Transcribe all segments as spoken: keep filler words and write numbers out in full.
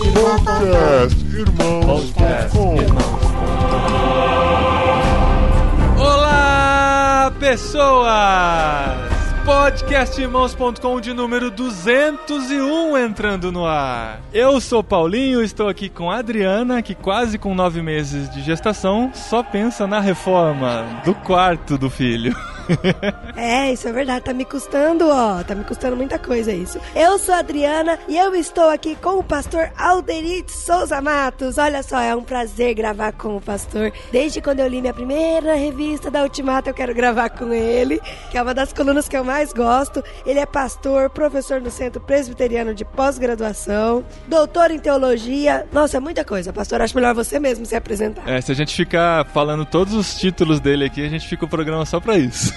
Podcast Irmãos. Olá, pessoas! podcast irmãos ponto com de número duzentos e um entrando no ar. Eu sou Paulinho, estou aqui com a Adriana, que quase com nove meses de gestação só pensa na reforma do quarto do filho. É, isso é verdade, tá me custando, ó, tá me custando muita coisa isso. Eu sou a Adriana e eu estou aqui com o pastor Alderir Souza Matos. Olha só, é um prazer gravar com o pastor. Desde quando eu li minha primeira revista da Ultimata, eu quero gravar com ele, que é uma das colunas que eu mais gosto. Ele é pastor, professor no Centro Presbiteriano de Pós-Graduação, doutor em Teologia. Nossa, é muita coisa, pastor, acho melhor você mesmo se apresentar. É, se a gente ficar falando todos os títulos dele aqui, a gente fica o programa só pra isso.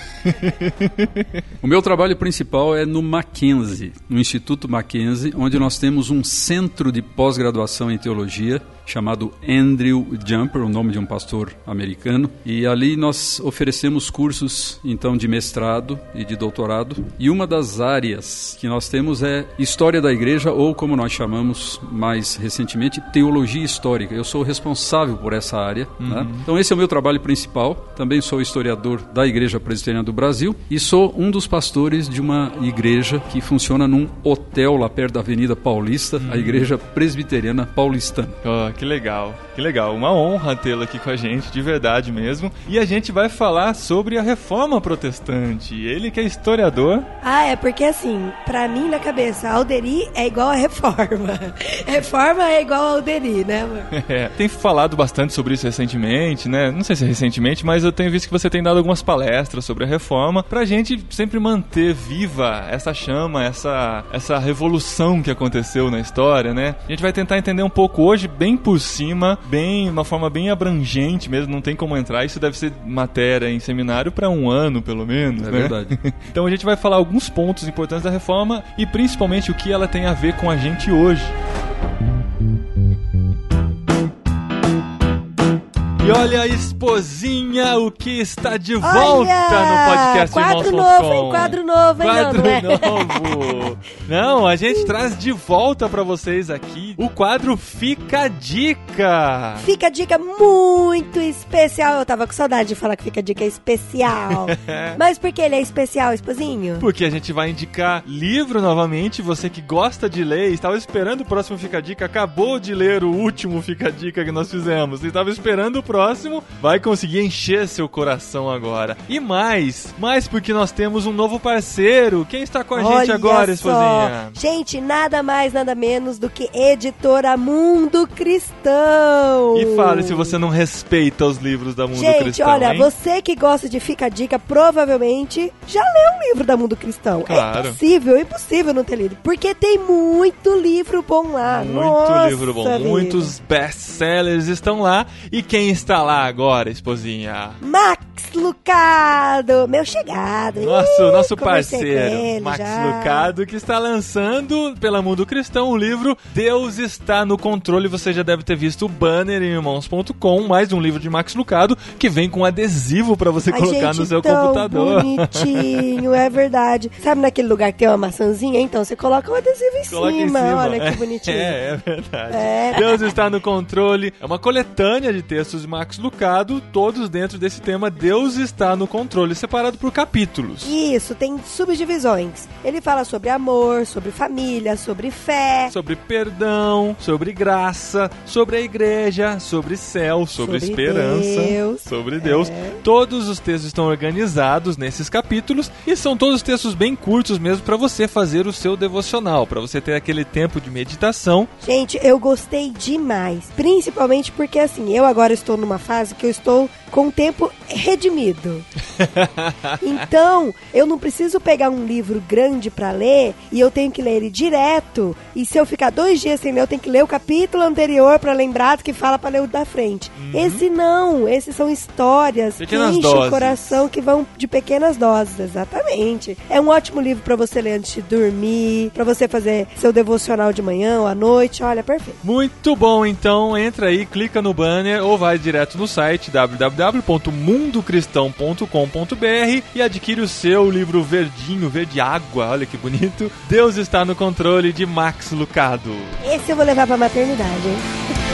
O meu trabalho principal é no Mackenzie, no Instituto Mackenzie, onde nós temos um centro de pós-graduação em teologia chamado Andrew Jumper, o nome de um pastor americano, e ali nós oferecemos cursos então de mestrado e de doutorado, e uma das áreas que nós temos é História da Igreja, ou como nós chamamos mais recentemente, Teologia Histórica. Eu sou responsável por essa área, uhum. Né? Então esse é o meu trabalho principal. Também sou historiador da Igreja Presbiteriana do Brasil e sou um dos pastores de uma igreja que funciona num hotel lá perto da Avenida Paulista, uhum. A Igreja Presbiteriana Paulistana. Oh, que legal, que legal. Uma honra tê-lo aqui com a gente, de verdade mesmo. E a gente vai falar sobre a Reforma Protestante. Ele que é historiador. Ah, é porque assim, pra mim na cabeça, Alderir é igual a Reforma. Reforma é igual a Alderir, né, amor? É, tem falado bastante sobre isso recentemente, né? Não sei se é recentemente, mas eu tenho visto que você tem dado algumas palestras sobre a Reforma, pra gente sempre manter viva essa chama, essa, essa revolução que aconteceu na história, né? A gente vai tentar entender um pouco hoje, bem por cima, bem, uma forma bem abrangente mesmo, não tem como entrar, isso deve ser matéria em seminário para um ano, pelo menos, é né? Verdade. Então a gente vai falar alguns pontos importantes da Reforma e principalmente o que ela tem a ver com a gente hoje. E olha a esposinha, o que está de volta olha, no podcast quadro irmãos ponto com. novo, hein? Quadro novo, hein? Quadro não, não é? novo. Não, a gente traz de volta pra vocês aqui o quadro Fica a Dica. Fica a dica muito especial. Eu tava com saudade de falar que Fica a Dica é especial. Mas por que ele é especial, esposinho? Porque a gente vai indicar livro novamente. Você que gosta de ler, estava esperando o próximo Fica a Dica, acabou de ler o último Fica a Dica que nós fizemos e estava esperando o próximo, vai conseguir encher seu coração agora. E mais, mais porque nós temos um novo parceiro. Quem está com a Olha gente agora, só. esposinha? Gente, nada mais, nada menos do que Editora Mundo Cristão. E fale se você não respeita os livros da Mundo gente, Cristão, olha, hein? Você que gosta de Fica a Dica, provavelmente já leu um livro da Mundo Cristão. Claro. É impossível, é impossível não ter lido. Porque tem muito livro bom lá. Muito Nossa, livro bom. vida. Muitos best-sellers estão lá. E quem está lá agora, esposinha? Max Lucado, meu chegado. Nosso, Ih, nosso conversei com parceiro, ele Max já. Lucado, que está lançando pela Mundo Cristão o livro Deus Está no Controle. Você já deve ter visto o banner em irmãos ponto com, mais um livro de Max Lucado, que vem com adesivo para você Ai, colocar gente, no seu tão computador. Bonitinho, é verdade. Sabe naquele lugar que tem uma maçãzinha? Então você coloca um adesivo em, Coloca cima. em cima. Olha que bonitinho. É, é verdade. É. Deus Está no Controle. É uma coletânea de textos de Max Lucado, todos dentro desse tema Deus Está no Controle, separado por capítulos. Isso, tem subdivisões. Ele fala sobre amor, sobre família, sobre fé. Sobre perdão, sobre graça, sobre a igreja, sobre céu, sobre, Sobre esperança, Deus. sobre Deus. É. Todos os textos estão organizados nesses capítulos e são todos textos bem curtos mesmo para você fazer o seu devocional, para você ter aquele tempo de meditação. Gente, eu gostei demais. Principalmente porque, assim, eu agora estou numa fase que eu estou com o tempo redimido. Então, eu não preciso pegar um livro grande pra ler e eu tenho que ler ele direto. E se eu ficar dois dias sem ler, eu tenho que ler o capítulo anterior pra lembrar do que fala pra ler o da frente. Uhum. Esse não, esses são histórias pequenas que enchem doses. o coração, que vão de pequenas doses, exatamente. É um ótimo livro pra você ler antes de dormir, pra você fazer seu devocional de manhã ou à noite. Olha, perfeito. Muito bom, então entra aí, clica no banner ou vai direto no site w w w ponto mundo cristão ponto com com ponto b r e adquire o seu livro verdinho, verde água, olha que bonito. Deus está no controle, de Max Lucado. Esse eu vou levar pra maternidade, hein?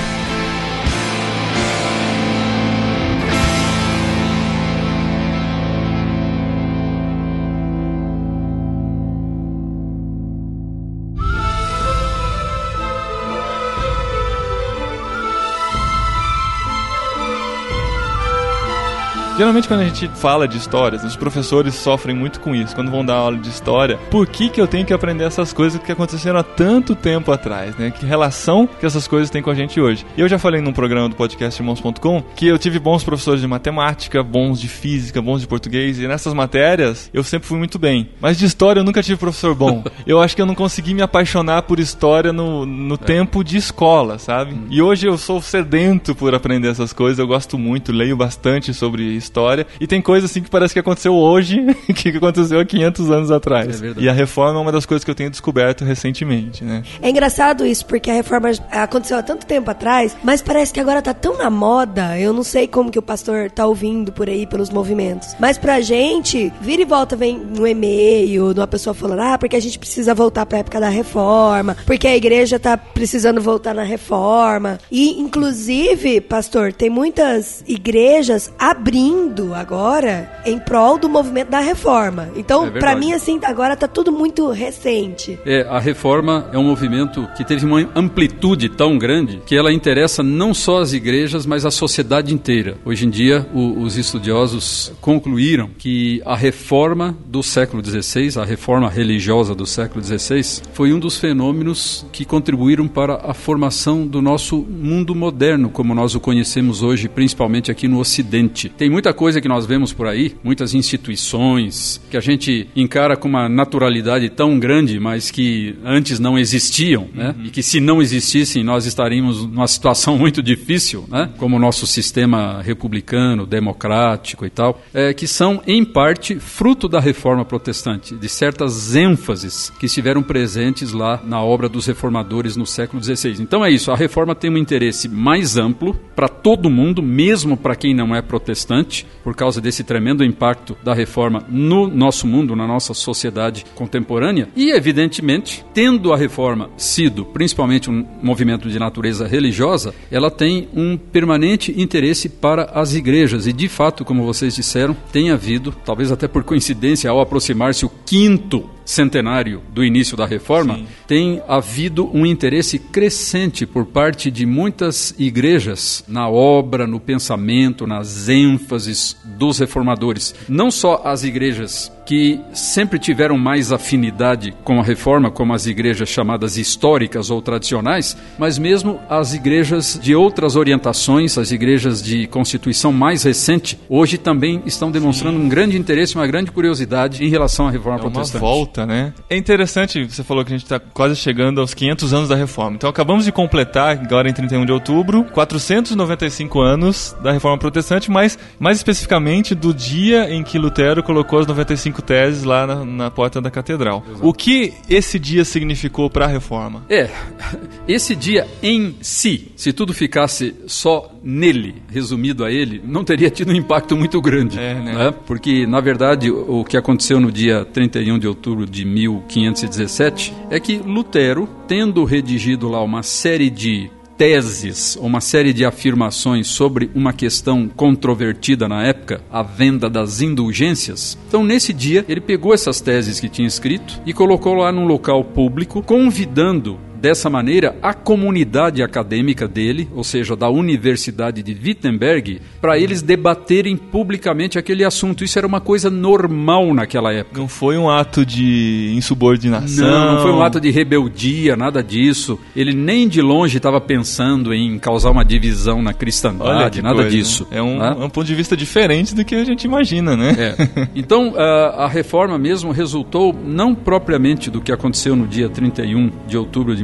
Geralmente quando a gente fala de histórias, os professores sofrem muito com isso. Quando vão dar aula de história, por que que eu tenho que aprender essas coisas que aconteceram há tanto tempo atrás, né? Que relação que essas coisas têm com a gente hoje? E eu já falei num programa do podcast irmãos ponto com que eu tive bons professores de matemática, bons de física, bons de português, e nessas matérias eu sempre fui muito bem. Mas de história eu nunca tive professor bom. Eu acho que eu não consegui me apaixonar por história no, no é. tempo de escola, sabe? Hum. E hoje eu sou sedento por aprender essas coisas, eu gosto muito, leio bastante sobre história. História, e tem coisa assim que parece que aconteceu hoje, que aconteceu há quinhentos anos atrás. É e a reforma é uma das coisas que eu tenho descoberto recentemente, né? É engraçado isso, porque a reforma aconteceu há tanto tempo atrás, mas parece que agora tá tão na moda, eu não sei como que o pastor tá ouvindo por aí, pelos movimentos. Mas pra gente, vira e volta, vem no e-mail, uma pessoa falando, ah, porque a gente precisa voltar pra época da reforma, porque a igreja tá precisando voltar na reforma. E, inclusive, pastor, tem muitas igrejas abrindo agora em prol do movimento da reforma. Então, é pra mim, assim, agora tá tudo muito recente. É, a reforma é um movimento que teve uma amplitude tão grande que ela interessa não só as igrejas, mas a sociedade inteira. Hoje em dia, o, os estudiosos concluíram que a reforma do século dezesseis, a reforma religiosa do século dezesseis, foi um dos fenômenos que contribuíram para a formação do nosso mundo moderno, como nós o conhecemos hoje, principalmente aqui no Ocidente. Tem muita coisa que nós vemos por aí, muitas instituições que a gente encara com uma naturalidade tão grande, mas que antes não existiam, né? Uhum. E que se não existissem, nós estaríamos numa situação muito difícil, né? Como o nosso sistema republicano, democrático e tal, é, que são, em parte, fruto da reforma protestante, de certas ênfases que estiveram presentes lá na obra dos reformadores no século dezesseis. Então é isso, a reforma tem um interesse mais amplo para todo mundo, mesmo para quem não é protestante, por causa desse tremendo impacto da reforma no nosso mundo, na nossa sociedade contemporânea. E, evidentemente, tendo a reforma sido principalmente um movimento de natureza religiosa, ela tem um permanente interesse para as igrejas. E, de fato, como vocês disseram, tem havido, talvez até por coincidência, ao aproximar-se o quinto centenário do início da reforma, sim, tem havido um interesse crescente por parte de muitas igrejas na obra, no pensamento, nas ênfases dos reformadores. Não só as igrejas que sempre tiveram mais afinidade com a reforma, como as igrejas chamadas históricas ou tradicionais, mas mesmo as igrejas de outras orientações, as igrejas de constituição mais recente, hoje também estão demonstrando sim, um grande interesse, uma grande curiosidade em relação à reforma é protestante. Uma volta, né? É interessante, você falou que a gente está quase chegando aos quinhentos anos da reforma. Então acabamos de completar, agora em trinta e um de outubro, quatrocentos e noventa e cinco anos da reforma protestante, mas mais especificamente do dia em que Lutero colocou as noventa e cinco teses lá na, na porta da catedral. Exato. O que esse dia significou para a reforma? É, esse dia em si, se tudo ficasse só nele, resumido a ele, não teria tido um impacto muito grande. É, né? Né? Porque, na verdade, o que aconteceu no dia trinta e um de outubro de mil quinhentos e dezessete é que Lutero, tendo redigido lá uma série de teses, uma série de afirmações sobre uma questão controvertida na época, a venda das indulgências. Então, nesse dia, ele pegou essas teses que tinha escrito e colocou lá num local público, convidando dessa maneira a comunidade acadêmica dele, ou seja, da Universidade de Wittenberg, para eles debaterem publicamente aquele assunto. Isso era uma coisa normal naquela época. Não foi um ato de insubordinação. Não, não foi um ato de rebeldia, nada disso. Ele nem de longe estava pensando em causar uma divisão na cristandade, nada coisa, disso. Né? É um, né? um ponto de vista diferente do que a gente imagina, né? É. Então, a, a reforma mesmo resultou não propriamente do que aconteceu no dia trinta e um de outubro de mil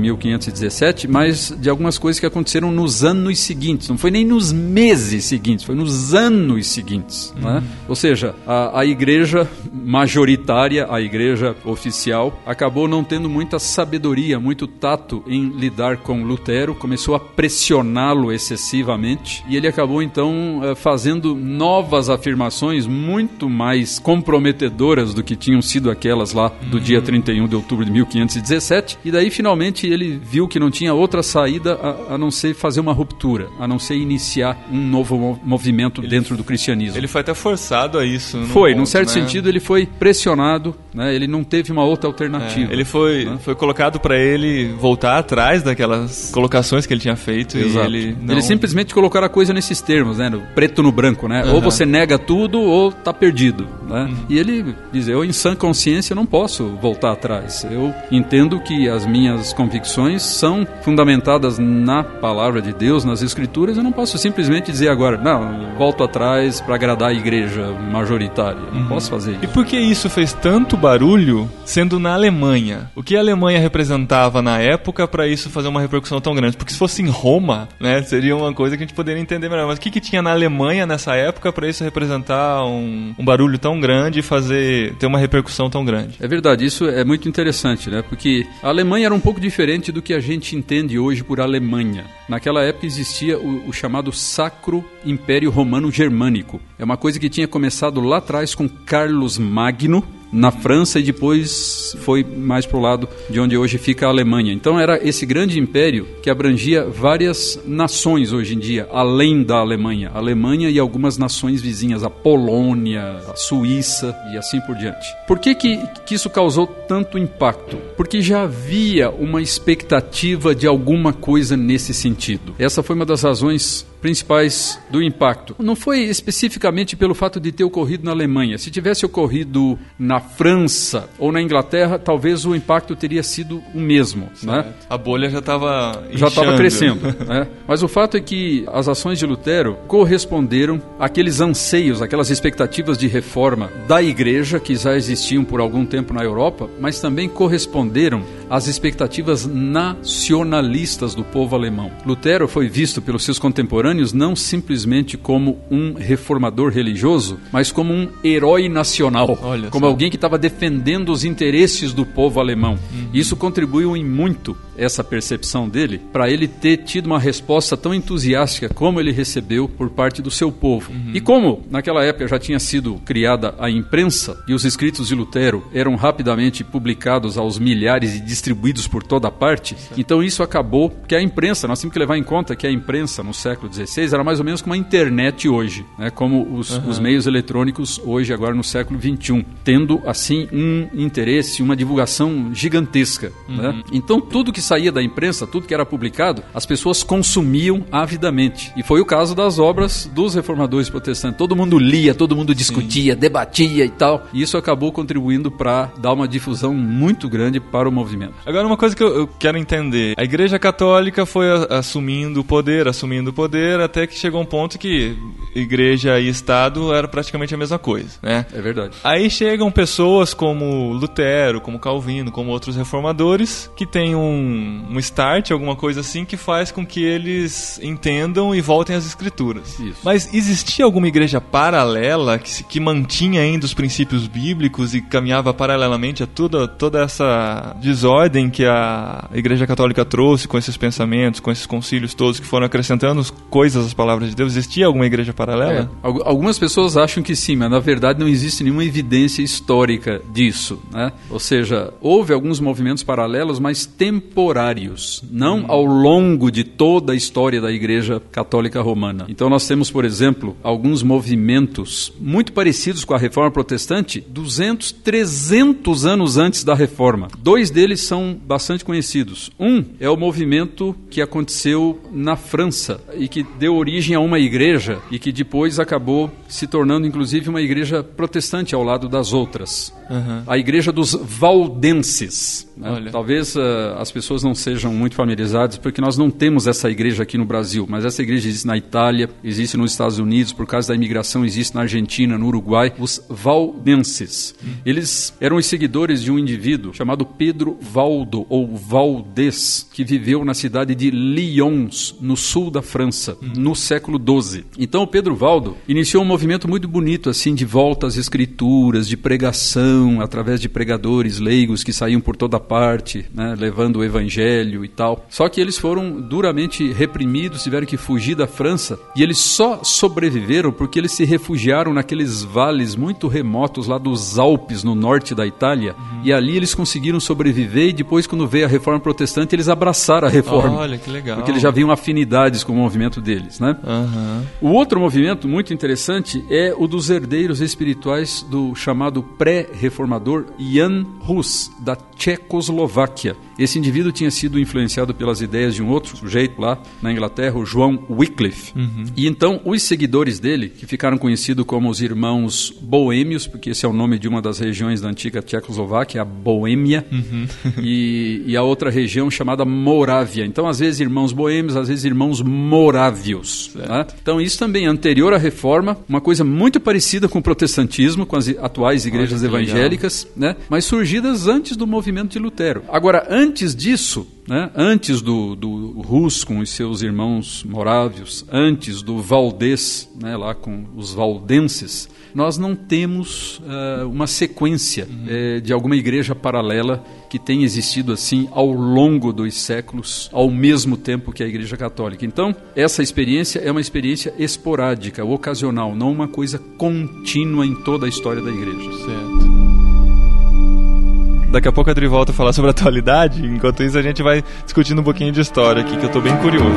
mil quinhentos e dezessete, mas de algumas coisas que aconteceram nos anos seguintes. Não foi nem nos meses seguintes, foi nos anos seguintes. Uhum. Né? Ou seja, a, a igreja majoritária, a igreja oficial, acabou não tendo muita sabedoria, muito tato em lidar com Lutero, começou a pressioná-lo excessivamente e ele acabou então fazendo novas afirmações muito mais comprometedoras do que tinham sido aquelas lá do uhum. dia trinta e um de outubro de mil quinhentos e dezessete, e daí finalmente ele viu que não tinha outra saída a, a não ser fazer uma ruptura, a não ser iniciar um novo movimento ele, dentro do cristianismo. Ele foi até forçado a isso. Foi, ponto, num certo né? sentido ele foi pressionado, né? Ele não teve uma outra alternativa. É, ele foi, né? foi colocado para ele voltar atrás daquelas colocações que ele tinha feito. Exato. E ele não... Eles simplesmente colocaram a coisa nesses termos, né? No preto no branco, né? Uhum. Ou você nega tudo ou tá perdido, né? Uhum. E ele diz, eu em sã consciência não posso voltar atrás. Eu entendo que as minhas convicções são fundamentadas na palavra de Deus, nas escrituras. Eu não posso simplesmente dizer agora, não, volto atrás para agradar a igreja majoritária. Não uhum. posso fazer isso. E por que isso fez tanto barulho sendo na Alemanha? O que a Alemanha representava na época para isso fazer uma repercussão tão grande? Porque se fosse em Roma, né, seria uma coisa que a gente poderia entender melhor. Mas o que, que tinha na Alemanha nessa época para isso representar um, um barulho tão grande e fazer, ter uma repercussão tão grande? É verdade, isso é muito interessante, né? Porque a Alemanha era um pouco diferente do que a gente entende hoje por Alemanha. Naquela época existia o, o chamado Sacro Império Romano Germânico. É uma coisa que tinha começado lá atrás com Carlos Magno, na França, e depois foi mais para o lado de onde hoje fica a Alemanha. Então era esse grande império que abrangia várias nações hoje em dia, além da Alemanha. A Alemanha e algumas nações vizinhas, a Polônia, a Suíça e assim por diante. Por que que, que isso causou tanto impacto? Porque já havia uma expectativa de alguma coisa nesse sentido. Essa foi uma das razões principais do impacto. Não foi especificamente pelo fato de ter ocorrido na Alemanha. Se tivesse ocorrido na França ou na Inglaterra, talvez o impacto teria sido o mesmo. Né? A bolha já estava já estava crescendo. Né? Mas o fato é que as ações de Lutero corresponderam àqueles anseios, aquelas expectativas de reforma da igreja que já existiam por algum tempo na Europa, mas também corresponderam às expectativas nacionalistas do povo alemão. Lutero foi visto pelos seus contemporâneos não simplesmente como um reformador religioso, mas como um herói nacional, Olha como só. alguém que estava defendendo os interesses do povo alemão. Uhum. Isso contribuiu em muito, essa percepção dele, para ele ter tido uma resposta tão entusiástica como ele recebeu por parte do seu povo. Uhum. E como naquela época já tinha sido criada a imprensa e os escritos de Lutero eram rapidamente publicados aos milhares e distribuídos por toda parte, certo. Então isso acabou, que a imprensa, nós temos que levar em conta que a imprensa no século dezesseis era mais ou menos como a internet hoje, né? Como os, uhum. os meios eletrônicos hoje, agora no século vinte e um, tendo assim um interesse, uma divulgação gigantesca. Uhum. Né? Então tudo que saía da imprensa, tudo que era publicado, as pessoas consumiam avidamente. E foi o caso das obras dos reformadores protestantes. Todo mundo lia, todo mundo discutia, Sim. debatia e tal. E isso acabou contribuindo para dar uma difusão muito grande para o movimento. Agora, uma coisa que eu, eu quero entender. A Igreja Católica foi a, assumindo o poder, assumindo o poder, até que chegou um ponto que Igreja e Estado era praticamente a mesma coisa, né? É verdade. Aí chegam pessoas como Lutero, como Calvino, como outros reformadores, que têm um um start, alguma coisa assim, que faz com que eles entendam e voltem às escrituras. Isso. Mas existia alguma igreja paralela que, se, que mantinha ainda os princípios bíblicos e caminhava paralelamente a toda, toda essa desordem que a Igreja Católica trouxe com esses pensamentos, com esses concílios todos que foram acrescentando coisas às palavras de Deus? Existia alguma igreja paralela? É. Algumas pessoas acham que sim, mas na verdade não existe nenhuma evidência histórica disso, né? Ou seja, houve alguns movimentos paralelos, mas temporários, não hum. ao longo de toda a história da Igreja Católica Romana. Então nós temos, por exemplo, alguns movimentos muito parecidos com a Reforma Protestante, duzentos, trezentos anos antes da Reforma. Dois deles são bastante conhecidos. Um é o movimento que aconteceu na França e que deu origem a uma igreja e que depois acabou se tornando, inclusive, uma igreja protestante ao lado das outras. Uhum. A Igreja dos Valdenses. Né? Talvez uh, as pessoas não sejam muito familiarizadas, porque nós não temos essa igreja aqui no Brasil, mas essa igreja existe na Itália, existe nos Estados Unidos, por causa da imigração existe na Argentina, no Uruguai, os Valdenses. Uhum. Eles eram os seguidores de um indivíduo chamado Pedro Valdo, ou Valdez, que viveu na cidade de Lyons, no sul da França, uhum. no século doze. Então, o Pedro Valdo iniciou um movimento muito bonito, assim, de volta às escrituras, de pregação, através de pregadores leigos que saíam por toda parte, né, levando o evangelho e tal. Só que eles foram duramente reprimidos, tiveram que fugir da França, e eles só sobreviveram porque eles se refugiaram naqueles vales muito remotos lá dos Alpes, no norte da Itália, uhum. e ali eles conseguiram sobreviver, e depois, quando veio a Reforma Protestante, eles abraçaram a Reforma. Olha, que legal. Porque eles já viam afinidades com o movimento deles, né? Uhum. O outro movimento muito interessante é o dos herdeiros espirituais do chamado pré-reformador Jan Hus, da Tchecoslováquia. Esse indivíduo tinha sido influenciado pelas ideias de um outro sujeito lá na Inglaterra, o João Wycliffe. Uhum. E então, os seguidores dele, que ficaram conhecidos como os irmãos boêmios, porque esse é o nome de uma das regiões da antiga Tchecoslováquia, a Boêmia, uhum. e, e a outra região chamada Morávia. Então, às vezes, irmãos boêmios, às vezes, irmãos morávios. Né? Então, isso também é anterior à Reforma, uma coisa muito parecida com o protestantismo, com as atuais igrejas evangélicas, né? Mas surgidas antes do movimento de Lutero. Agora, antes disso, né? antes do, do Hus com os seus irmãos morávios, antes do Valdez, né? lá com os valdenses, nós não temos uh, uma sequência uhum. eh, de alguma igreja paralela que tenha existido assim ao longo dos séculos, ao mesmo tempo que a Igreja Católica. Então, essa experiência é uma experiência esporádica, ocasional, não uma coisa contínua em toda a história da Igreja. Certo. Daqui a pouco a Adri volta a falar sobre a atualidade, enquanto isso a gente vai discutindo um pouquinho de história aqui, que eu estou bem curioso.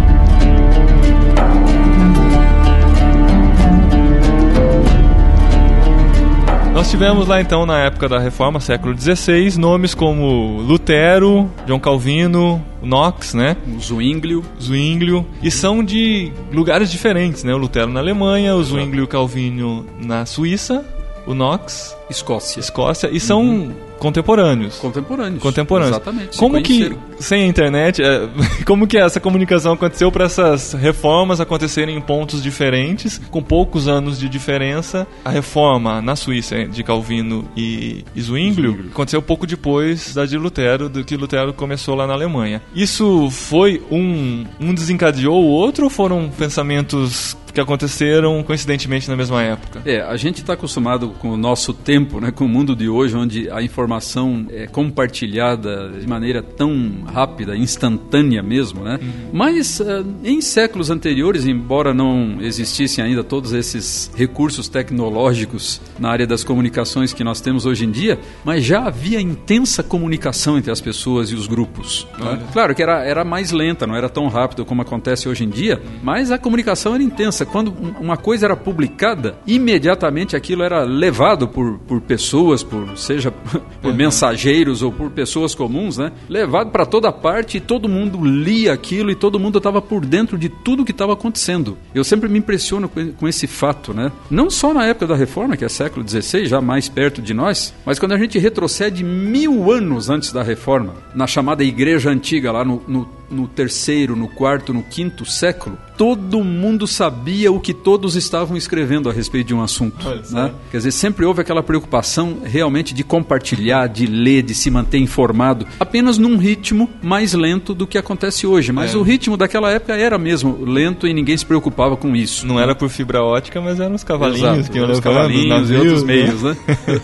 Nós tivemos lá então, na época da Reforma, século dezesseis, nomes como Lutero, João Calvino, Knox, né? O Zwinglio. Zwinglio. E são de lugares diferentes, né? O Lutero na Alemanha, o Zwinglio e o Calvino na Suíça, o Knox... Escócia. Escócia. E são... Uhum. Contemporâneos. Contemporâneos. Contemporâneos. Exatamente. Como que, sem a internet, é, como que essa comunicação aconteceu para essas reformas acontecerem em pontos diferentes, com poucos anos de diferença? A reforma na Suíça de Calvino e, e Zwinglio, Zwinglio aconteceu pouco depois da de Lutero, do que Lutero começou lá na Alemanha. Isso foi um, um desencadeou o outro, ou foram pensamentos que aconteceram coincidentemente na mesma época? É, a gente está acostumado com o nosso tempo, né, com o mundo de hoje, onde a informação é compartilhada de maneira tão rápida, instantânea mesmo, né? Uhum. Mas uh, em séculos anteriores, embora não existissem ainda todos esses recursos tecnológicos na área das comunicações que nós temos hoje em dia, mas já havia intensa comunicação entre as pessoas e os grupos. Né? Claro que era, era mais lenta, não era tão rápido como acontece hoje em dia, uhum. mas a comunicação era intensa. Quando uma coisa era publicada, imediatamente aquilo era levado por, por pessoas, por, seja por uhum. mensageiros ou por pessoas comuns, né? Levado para toda parte, e todo mundo lia aquilo e todo mundo estava por dentro de tudo que estava acontecendo. Eu sempre me impressiono com, com esse fato, né? Não só na época da Reforma, que é século dezesseis, já mais perto de nós, mas quando a gente retrocede mil anos antes da Reforma, na chamada Igreja Antiga, lá no, no, no terceiro, no quarto, no quinto século, todo mundo sabia o que todos estavam escrevendo a respeito de um assunto, né? Quer dizer, sempre houve aquela preocupação realmente de compartilhar, de ler, de se manter informado, apenas num ritmo mais lento do que acontece hoje. Mas é. o ritmo daquela época era mesmo lento e ninguém se preocupava com isso. Não era por fibra ótica, mas eram os cavalinhos. Exato, que iam os cavalinhos navios, e outros meios, né?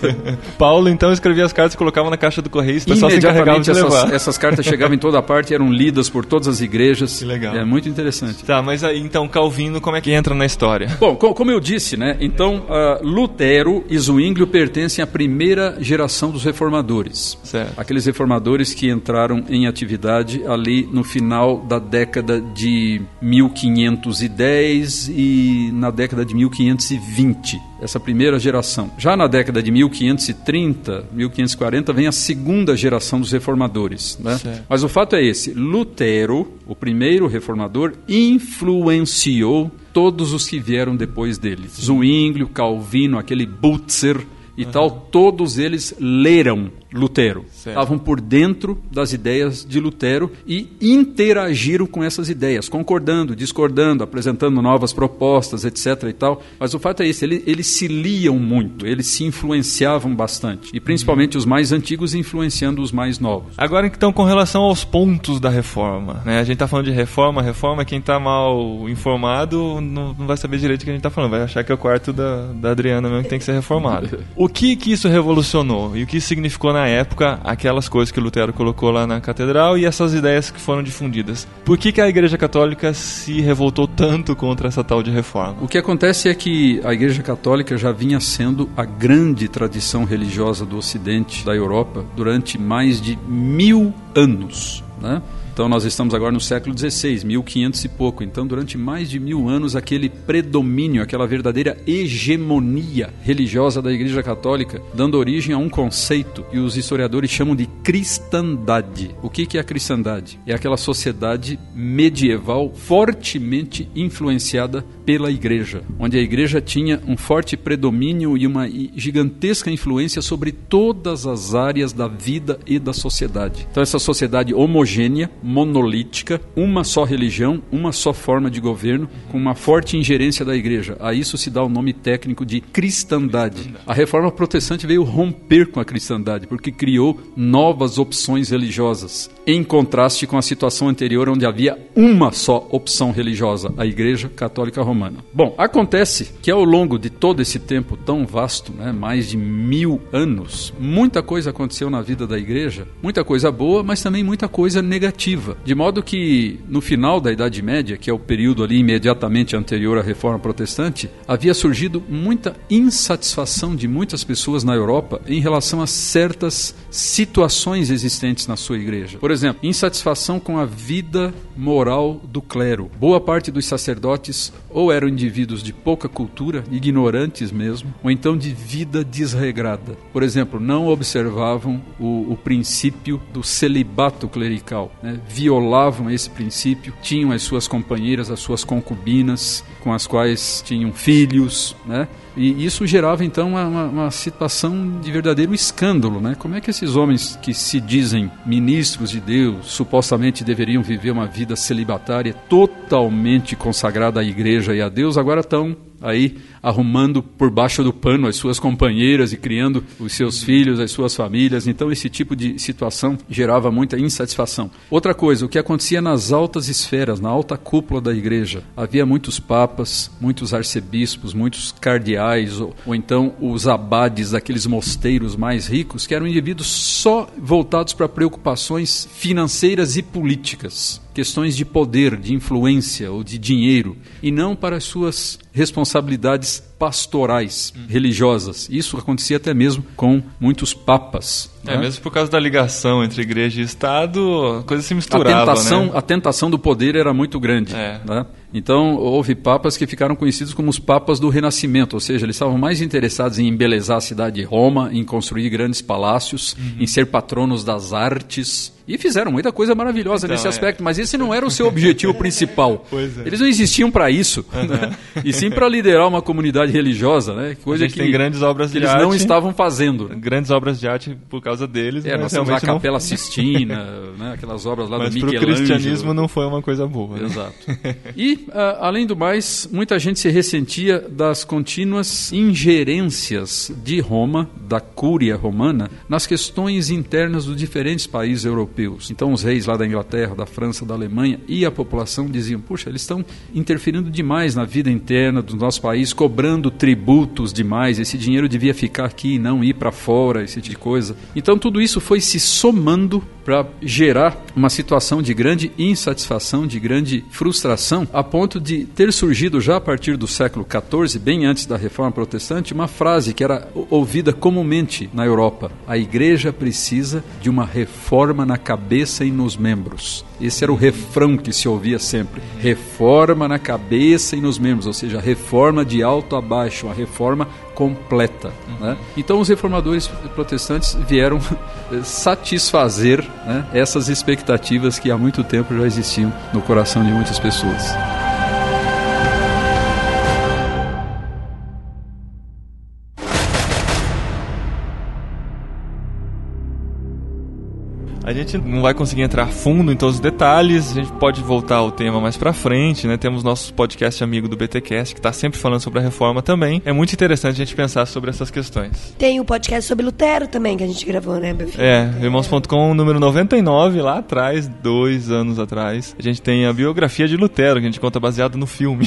Paulo então escrevia as cartas e colocava na caixa do correio, o pessoal se encarregava de levar. Essas, essas cartas chegavam em toda parte, eram lidas por todas as igrejas. Que legal. É muito interessante. Tá, mas aí então Calvino, como é que entra na história? Bom, co- como eu disse, né? Então uh, Lutero e Zwinglio pertencem à primeira geração dos reformadores. Certo. Aqueles reformadores que entraram em atividade ali no final da década de mil quinhentos e dez e na década de mil quinhentos e vinte. Essa primeira geração. Já na década de mil quinhentos e trinta, mil quinhentos e quarenta, vem a segunda geração dos reformadores, né? Mas o fato é esse: Lutero, o primeiro reformador, influenciou todos os que vieram depois dele. Zwinglio, Calvino, aquele Butzer e uhum. tal, todos eles leram Lutero. Certo. Estavam por dentro das ideias de Lutero e interagiram com essas ideias, concordando, discordando, apresentando novas propostas, etc e tal. Mas o fato é esse, eles, eles se liam muito, eles se influenciavam bastante. E principalmente os mais antigos influenciando os mais novos. Agora, então, com relação aos pontos da reforma, né? A gente está falando de reforma, reforma, quem está mal informado não, não vai saber direito o que a gente está falando, vai achar que é o quarto da, da Adriana mesmo que tem que ser reformado. O que que isso revolucionou e o que isso significou na época, aquelas coisas que Lutero colocou lá na catedral e essas ideias que foram difundidas? Por que que a Igreja Católica se revoltou tanto contra essa tal de reforma? O que acontece é que a Igreja Católica já vinha sendo a grande tradição religiosa do Ocidente, da Europa, durante mais de mil anos, né? Então nós estamos agora no século dezesseis, mil e quinhentos e pouco. Então durante mais de mil anos aquele predomínio, aquela verdadeira hegemonia religiosa da Igreja Católica, dando origem a um conceito que os historiadores chamam de cristandade. O que que é a cristandade? É aquela sociedade medieval fortemente influenciada pela Igreja, onde a Igreja tinha um forte predomínio e uma gigantesca influência sobre todas as áreas da vida e da sociedade. Então essa sociedade homogênea, monolítica, uma só religião, uma só forma de governo, com uma forte ingerência da Igreja. A isso se dá o nome técnico de cristandade. A Reforma Protestante veio romper com a cristandade, porque criou novas opções religiosas, em contraste com a situação anterior, onde havia uma só opção religiosa, a Igreja Católica Romana. Bom, acontece que ao longo de todo esse tempo tão vasto, né, mais de mil anos, muita coisa aconteceu na vida da Igreja, muita coisa boa, mas também muita coisa negativa. De modo que, no final da Idade Média, que é o período ali imediatamente anterior à Reforma Protestante, havia surgido muita insatisfação de muitas pessoas na Europa em relação a certas situações existentes na sua igreja. Por exemplo, insatisfação com a vida moral do clero. Boa parte dos sacerdotes ou eram indivíduos de pouca cultura, ignorantes mesmo, ou então de vida desregrada. Por exemplo, não observavam o, o princípio do celibato clerical, né? Violavam esse princípio, tinham as suas companheiras, as suas concubinas, com as quais tinham filhos, né? E isso gerava então uma, uma, uma situação de verdadeiro escândalo, né? Como é que esses homens que se dizem ministros de Deus, supostamente deveriam viver uma vida celibatária totalmente consagrada à igreja e a Deus, agora estão aí arrumando por baixo do pano as suas companheiras e criando os seus filhos, as suas famílias. Então esse tipo de situação gerava muita insatisfação. Outra coisa, o que acontecia nas altas esferas, na alta cúpula da igreja, havia muitos papas, muitos arcebispos, muitos cardeais, ou, ou então os abades daqueles mosteiros mais ricos, que eram indivíduos só voltados para preocupações financeiras e políticas, questões de poder, de influência ou de dinheiro, e não para as suas responsabilidades pastorais, hum. religiosas. Isso acontecia até mesmo com muitos papas. É, né? Mesmo por causa da ligação entre igreja e Estado, a coisa se misturava, a tentação, né? A tentação do poder era muito grande. É. Né? Então, houve papas que ficaram conhecidos como os papas do Renascimento, ou seja, eles estavam mais interessados em embelezar a cidade de Roma, em construir grandes palácios, uhum. em ser patronos das artes, e fizeram muita coisa maravilhosa então, nesse é. aspecto, mas esse não era o seu objetivo principal. Pois é. Eles não existiam para isso, uhum. né? E sim para liderar uma comunidade religiosa, né? Coisa que, tem grandes obras que de eles arte, não estavam fazendo. Grandes obras de arte por causa deles. É, nós temos a Capela não... Sistina, né? Aquelas obras lá mas do Michelangelo. Mas para o cristianismo não foi uma coisa boa. Né? Exato. E, uh, além do mais, muita gente se ressentia das contínuas ingerências de Roma, da Cúria Romana, nas questões internas dos diferentes países europeus. Então os reis lá da Inglaterra, da França, da Alemanha e a população diziam, puxa, eles estão interferindo demais na vida interna do nosso país, cobrando tributos demais, esse dinheiro devia ficar aqui e não ir para fora, esse tipo de coisa. Então tudo isso foi se somando para gerar uma situação de grande insatisfação, de grande frustração, a ponto de ter surgido já a partir do século quatorze, bem antes da Reforma Protestante, uma frase que era ouvida comumente na Europa: a igreja precisa de uma reforma na cabeça e nos membros. Esse era o refrão que se ouvia sempre: reforma na cabeça e nos membros, ou seja, reforma de alto a baixo, uma reforma completa. Uhum. Né? Então os reformadores protestantes vieram satisfazer, né, essas expectativas que há muito tempo já existiam no coração de muitas pessoas. A gente não vai conseguir entrar fundo em todos os detalhes, a gente pode voltar ao tema mais pra frente, né? Temos nosso podcast amigo do BTcast, que tá sempre falando sobre a reforma também. É muito interessante a gente pensar sobre essas questões. Tem o um podcast sobre Lutero também, que a gente gravou, né, meu filho? É, irmãos ponto com, número noventa e nove, lá atrás, dois anos atrás. A gente tem a biografia de Lutero, que a gente conta baseado no filme.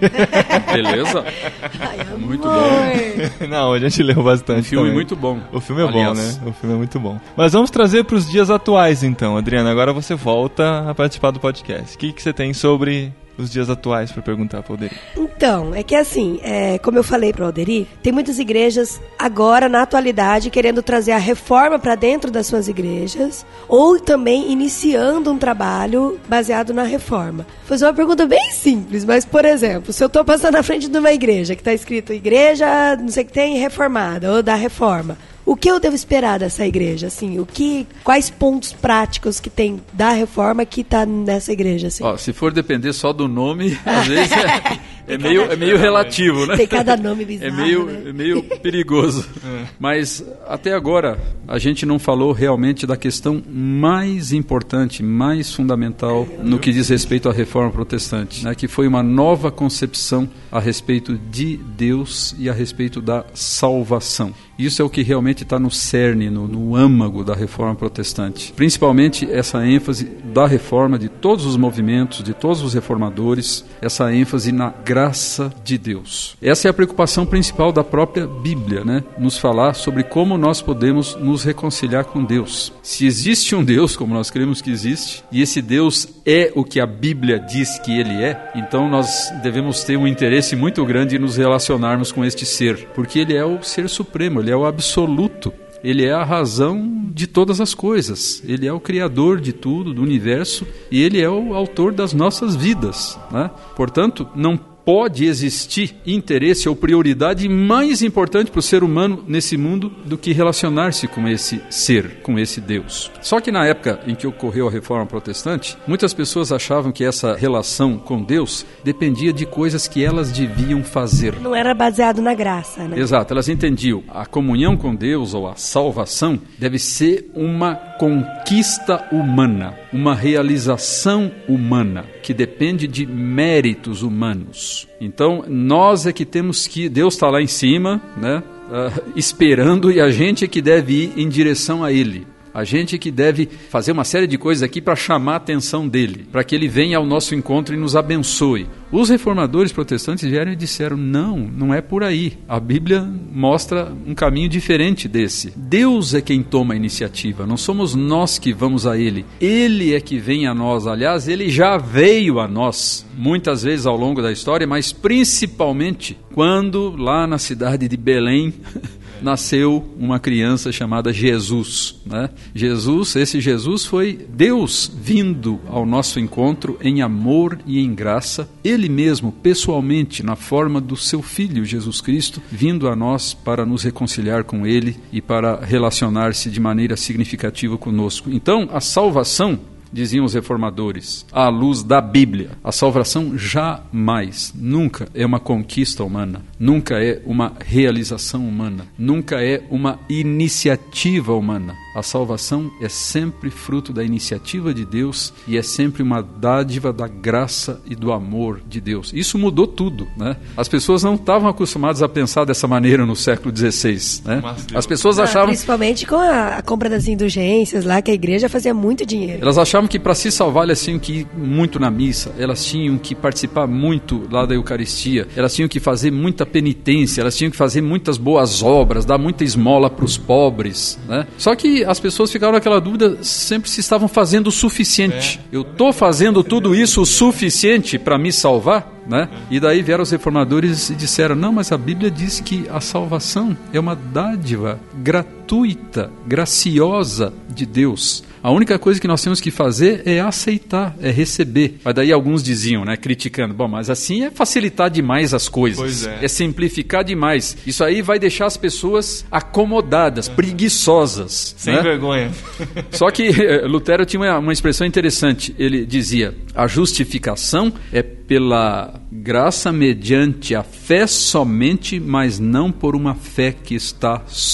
Beleza? Ai, amor. Muito bom. Não, a gente leu bastante. Um filme também. muito bom. O filme é Aliás. bom, né? O filme é muito bom. Mas vamos trazer para os dias atuais, então. Adriana, agora você volta a participar do podcast. O que, que você tem sobre os dias atuais para perguntar para o Alderi? Então, é que assim, é, como eu falei para o Alderi, tem muitas igrejas agora, na atualidade, querendo trazer a reforma para dentro das suas igrejas, ou também iniciando um trabalho baseado na reforma. Vou fazer uma pergunta bem simples, mas, por exemplo, se eu estou passando na frente de uma igreja que está escrito igreja, não sei o que tem, reformada, ou da reforma, o que eu devo esperar dessa igreja, assim? O que, quais pontos práticos que tem da reforma que está nessa igreja, assim? Ó, se for depender só do nome, às vezes é, é, meio, é meio relativo, né? Tem cada nome bizarro, É meio, né? é meio perigoso. É. Mas até agora a gente não falou realmente da questão mais importante, mais fundamental no que diz respeito à reforma protestante, né? Que foi uma nova concepção a respeito de Deus e a respeito da salvação. Isso é o que realmente está no cerne, no, no âmago da reforma protestante. Principalmente essa ênfase da reforma, de todos os movimentos, de todos os reformadores, essa ênfase na graça de Deus. Essa é a preocupação principal da própria Bíblia, né? Nos falar sobre como nós podemos nos reconciliar com Deus. Se existe um Deus, como nós cremos que existe, e esse Deus é o que a Bíblia diz que ele é, então nós devemos ter um interesse muito grande em nos relacionarmos com este ser, porque ele é o ser supremo, ele é o absoluto, ele é a razão de todas as coisas, ele é o criador de tudo, do universo, e ele é o autor das nossas vidas, né? Portanto, não pode existir interesse ou prioridade mais importante para o ser humano nesse mundo do que relacionar-se com esse ser, com esse Deus. Só que na época em que ocorreu a Reforma Protestante, muitas pessoas achavam que essa relação com Deus dependia de coisas que elas deviam fazer. Não era baseado na graça, né? Exato, elas entendiam a comunhão com Deus ou a salvação deve ser uma conquista humana, uma realização humana, que depende de méritos humanos. Então, nós é que temos que... Deus está lá em cima, né, uh, esperando, e a gente é que deve ir em direção a Ele. A gente que deve fazer uma série de coisas aqui para chamar a atenção dele, para que ele venha ao nosso encontro e nos abençoe. Os reformadores protestantes vieram e disseram, não, não é por aí. A Bíblia mostra um caminho diferente desse. Deus é quem toma a iniciativa, não somos nós que vamos a Ele. Ele é que vem a nós. Aliás, Ele já veio a nós, muitas vezes ao longo da história, mas principalmente quando lá na cidade de Belém... nasceu uma criança chamada Jesus, né? Jesus, esse Jesus foi Deus vindo ao nosso encontro em amor e em graça, Ele mesmo, pessoalmente, na forma do seu Filho Jesus Cristo, vindo a nós para nos reconciliar com Ele e para relacionar-se de maneira significativa conosco. Então, a salvação, diziam os reformadores, à luz da Bíblia, a salvação jamais, nunca é uma conquista humana, nunca é uma realização humana, nunca é uma iniciativa humana. A salvação é sempre fruto da iniciativa de Deus e é sempre uma dádiva da graça e do amor de Deus. Isso mudou tudo, né? As pessoas não estavam acostumadas a pensar dessa maneira no século dezesseis, né? As pessoas achavam... Ah, principalmente com a, a compra das indulgências lá, que a igreja fazia muito dinheiro. Elas achavam que para se salvar elas tinham que ir muito na missa, elas tinham que participar muito lá da Eucaristia, elas tinham que fazer muita penitência, elas tinham que fazer muitas boas obras, dar muita esmola para os pobres, né? Só que as pessoas ficaram naquela dúvida sempre se estavam fazendo o suficiente. É. Eu estou fazendo tudo isso o suficiente para me salvar? Né? E daí vieram os reformadores e disseram, não, mas a Bíblia diz que a salvação é uma dádiva gratuita, graciosa de Deus. A única coisa que nós temos que fazer é aceitar, é receber. Mas daí alguns diziam, né, criticando, bom, mas assim é facilitar demais as coisas, pois é. é simplificar demais. Isso aí vai deixar as pessoas acomodadas, é. preguiçosas. Sem né? vergonha. Só que Lutero tinha uma, uma expressão interessante. Ele dizia, a justificação é pela graça mediante a fé somente, mas não por uma fé que está só.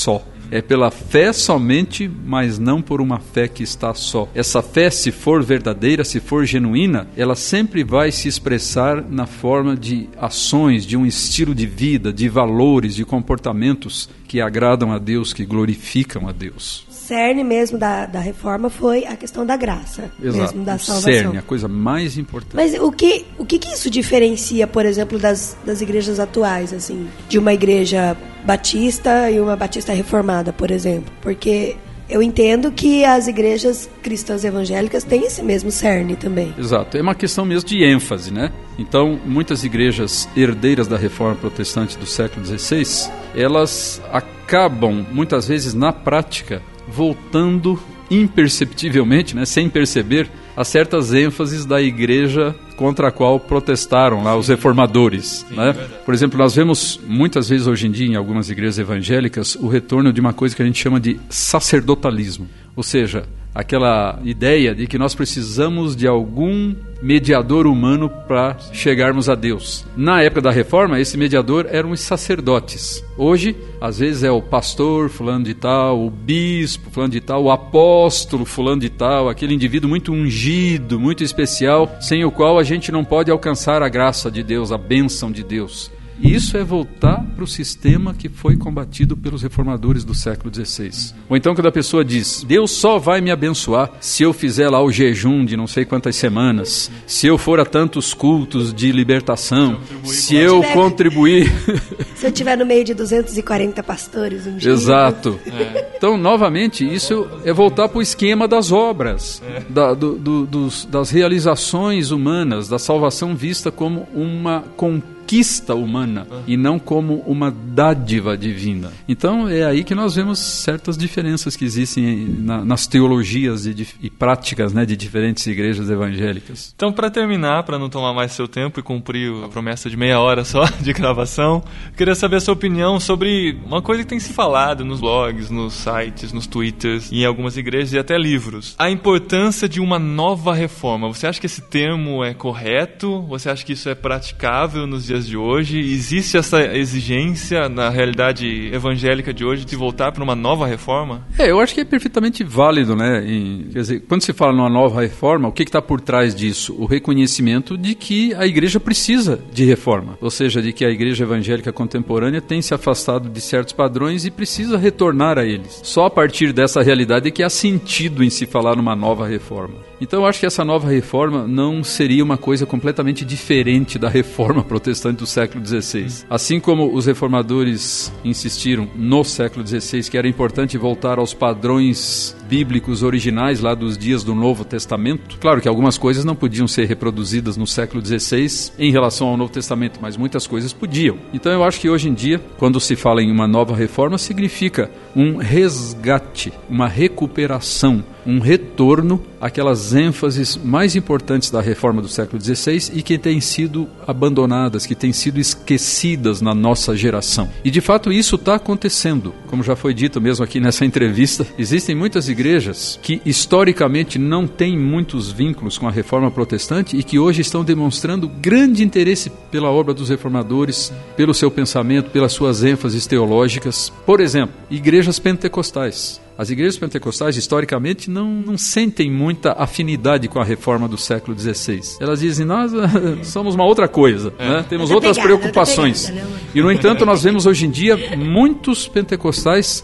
É pela fé somente, mas não por uma fé que está só. Essa fé, se for verdadeira, se for genuína, ela sempre vai se expressar na forma de ações, de um estilo de vida, de valores, de comportamentos que agradam a Deus, que glorificam a Deus. O cerne mesmo da, da reforma foi a questão da graça, Exato. mesmo da o salvação. Cerne, a coisa mais importante. Mas o que, o que, que isso diferencia, por exemplo, das, das igrejas atuais, assim, de uma igreja batista e uma batista reformada, por exemplo? Porque eu entendo que as igrejas cristãs evangélicas têm esse mesmo cerne também. Exato, é uma questão mesmo de ênfase, né? Então, muitas igrejas herdeiras da reforma protestante do século dezesseis, elas acabam, muitas vezes, na prática, voltando imperceptivelmente, né, sem perceber, a certas ênfases da igreja contra a qual protestaram lá os reformadores. Sim, né? Por exemplo, nós vemos muitas vezes hoje em dia em algumas igrejas evangélicas o retorno de uma coisa que a gente chama de sacerdotalismo, ou seja, aquela ideia de que nós precisamos de algum mediador humano para chegarmos a Deus. Na época da reforma, esse mediador eram os sacerdotes. Hoje, às vezes é o pastor fulano de tal, o bispo fulano de tal, o apóstolo fulano de tal, aquele indivíduo muito ungido, muito especial, sem o qual a gente não pode alcançar a graça de Deus, a bênção de Deus. Isso é voltar para o sistema que foi combatido pelos reformadores do século dezesseis. Ou então quando a pessoa diz, Deus só vai me abençoar se eu fizer lá o jejum de não sei quantas semanas, se eu for a tantos cultos de libertação, se eu contribuir... Se eu estiver no meio de duzentos e quarenta pastores um dia. Exato. É. Então, novamente, isso é voltar para o esquema das obras, é. da, do, do, dos, das realizações humanas, da salvação vista como uma conquista conquista humana ah. e não como uma dádiva divina. Então é aí que nós vemos certas diferenças que existem na, nas teologias e, e práticas, né, de diferentes igrejas evangélicas. Então, para terminar, para não tomar mais seu tempo e cumprir a promessa de meia hora só de gravação, queria saber a sua opinião sobre uma coisa que tem se falado nos blogs, nos sites, nos twitters, em algumas igrejas e até livros. A importância de uma nova reforma. Você acha que esse termo é correto? Você acha que isso é praticável nos dias de hoje? Existe essa exigência na realidade evangélica de hoje de voltar para uma nova reforma? É, eu acho que é perfeitamente válido, né? E, quer dizer, quando se fala numa nova reforma, o que está por trás disso? O reconhecimento de que a igreja precisa de reforma, ou seja, de que a igreja evangélica contemporânea tem se afastado de certos padrões e precisa retornar a eles. Só a partir dessa realidade é que há sentido em se falar numa nova reforma. Então eu acho que essa nova reforma não seria uma coisa completamente diferente da reforma protestante do século dezesseis. Assim como os reformadores insistiram no século dezesseis que era importante voltar aos padrões bíblicos originais lá dos dias do Novo Testamento. Claro que algumas coisas não podiam ser reproduzidas no século dezesseis em relação ao Novo Testamento, mas muitas coisas podiam. Então eu acho que hoje em dia, quando se fala em uma nova reforma, significa um resgate, uma recuperação, um retorno àquelas ênfases mais importantes da reforma do século dezesseis e que têm sido abandonadas, que têm sido esquecidas na nossa geração. E de fato isso está acontecendo. Como já foi dito mesmo aqui nessa entrevista, existem muitas igrejas que historicamente não têm muitos vínculos com a reforma protestante e que hoje estão demonstrando grande interesse pela obra dos reformadores, pelo seu pensamento, pelas suas ênfases teológicas. Por exemplo, igrejas pentecostais. As igrejas pentecostais, historicamente, não, não sentem muita afinidade com a reforma do século dezesseis. Elas dizem, nós somos uma outra coisa, é. né? Temos outras pegada, preocupações. Pegada, né? E, no entanto, nós vemos hoje em dia muitos pentecostais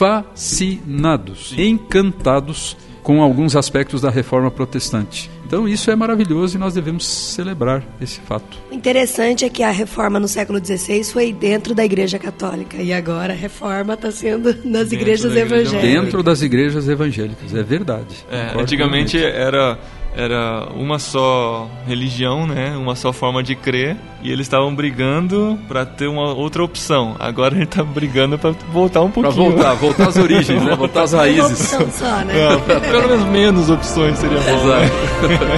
fascinados, encantados com alguns aspectos da reforma protestante. Então isso é maravilhoso e nós devemos celebrar esse fato. O interessante é que a reforma no século dezesseis foi dentro da Igreja Católica e agora a reforma está sendo nas dentro igrejas igreja evangélicas. Dentro das igrejas evangélicas, é verdade. É, antigamente era, era uma só religião, né? Uma só forma de crer e eles estavam brigando para ter uma outra opção. Agora a gente está brigando para voltar um pouquinho. Para voltar, voltar às origens, né? Voltar às raízes. Uma opção só, né? É, pelo menos menos opções seria bom. Exato. Né?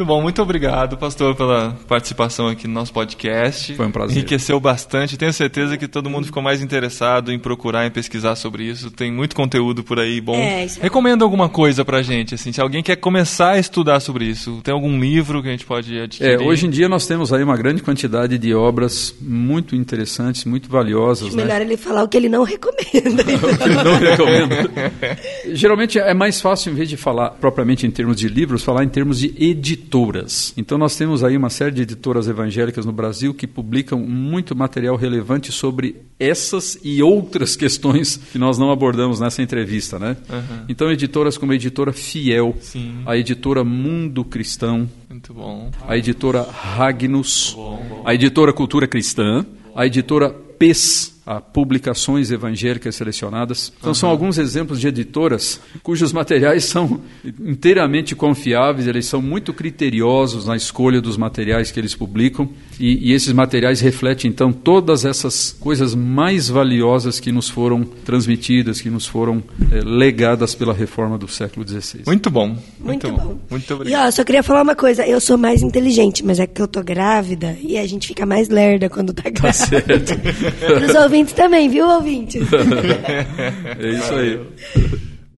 Muito bom, muito obrigado, pastor, pela participação aqui no nosso podcast. Foi um prazer. Enriqueceu bastante. Tenho certeza que todo mundo ficou mais interessado em procurar, em pesquisar sobre isso. Tem muito conteúdo por aí bom. É, isso é... Recomenda alguma coisa pra gente, assim, se alguém quer começar a estudar sobre isso. Tem algum livro que a gente pode adquirir? É, hoje em dia nós temos aí uma grande quantidade de obras muito interessantes, muito valiosas. Acho né? melhor ele falar o que ele não recomenda. O que ele não recomenda. Geralmente é mais fácil, em vez de falar propriamente em termos de livros, falar em termos de editoras. Então nós temos aí uma série de editoras evangélicas no Brasil que publicam muito material relevante sobre essas e outras questões que nós não abordamos nessa entrevista, né? Uhum. Então editoras como a editora Fiel, Sim. a editora Mundo Cristão, Muito bom. a editora Ragnus, Bom, bom. a editora Cultura Cristã, a editora P E S, a Publicações Evangélicas Selecionadas. Então uhum. são alguns exemplos de editoras cujos materiais são inteiramente confiáveis, eles são muito criteriosos na escolha dos materiais que eles publicam e, e esses materiais refletem então todas essas coisas mais valiosas que nos foram transmitidas, que nos foram é, legadas pela reforma do século dezesseis. Muito bom. Muito, Muito bom. bom. Muito E obrigado. ó, só queria falar uma coisa, eu sou mais inteligente, mas é que eu tô grávida e a gente fica mais lerda quando tá grávida. Tá certo. Os ouvintes também, viu, ouvintes? É isso aí.